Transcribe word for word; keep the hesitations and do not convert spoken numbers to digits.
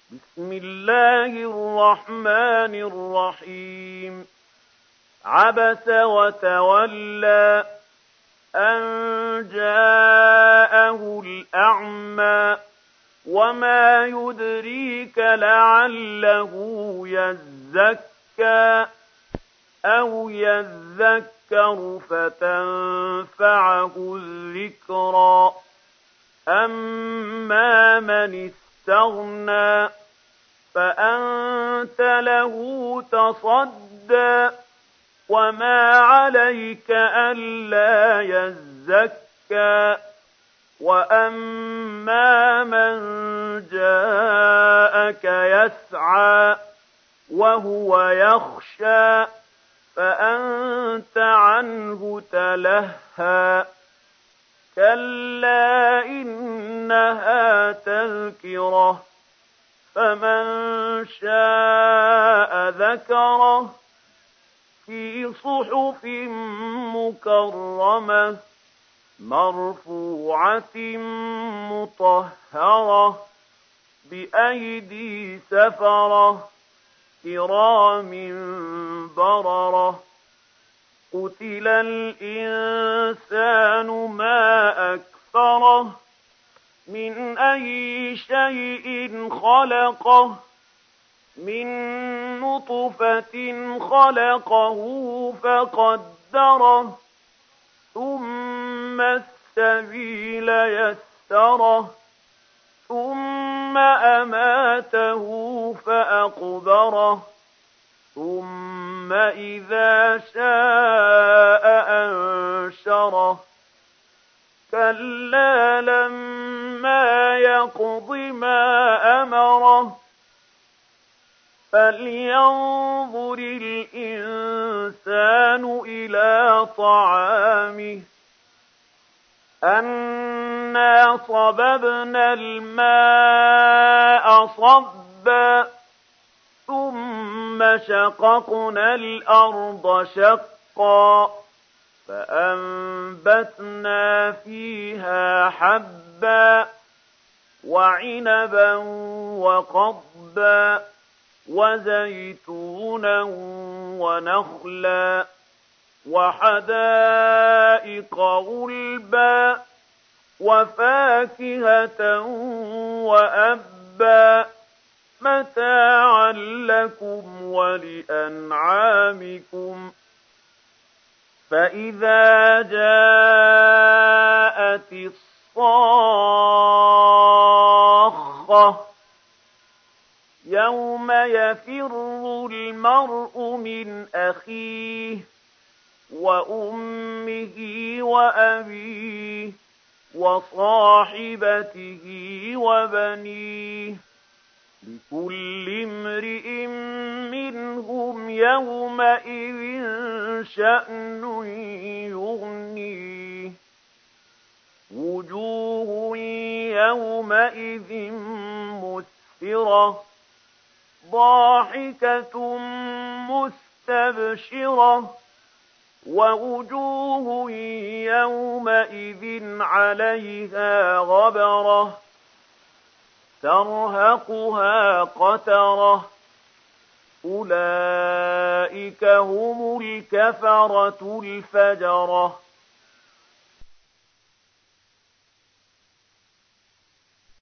بسم الله الرحمن الرحيم عبس وتولى أن جاءه الأعمى وما يدريك لعله يزكى أو يذكر فتنفعه الذكرى أما من استغنى فأنت له تصدى وما عليك ألا يزكى وأما من جاءك يسعى وهو يخشى فأنت عنه تلهى كلا إنها تذكرة فمن شاء ذكره في صحف مكرمة مرفوعة مطهرة بأيدي سفرة كرام بررة قتل الإنسان ما أكفره من أي شيء خلقه من نطفة خلقه فقدره ثم السبيل يسره ثم أماته فأقبره ثم إذا شاء أنشره كلا لما يقض ما أمره فلينظر الإنسان إلى طعامه أنا صببنا الماء صبا ثم شققنا الأرض شقا فأنبتنا فيها حبا وعنبا وقضبا وزيتونا ونخلا وحدائق غلبا وفاكهة وأبا متاعا لكم ولأنعامكم فإذا جاءت الصاخة يوم يفر المرء من أخيه وأمه وأبيه وصاحبته وبنيه لكل امرئ منهم يومئذ شأن يغنيه وجوه يومئذ مسفرة ضاحكة مستبشرة ووجوه يومئذ عليها غبرة ترهقها قترة أولئك هم الكفرة الفجرة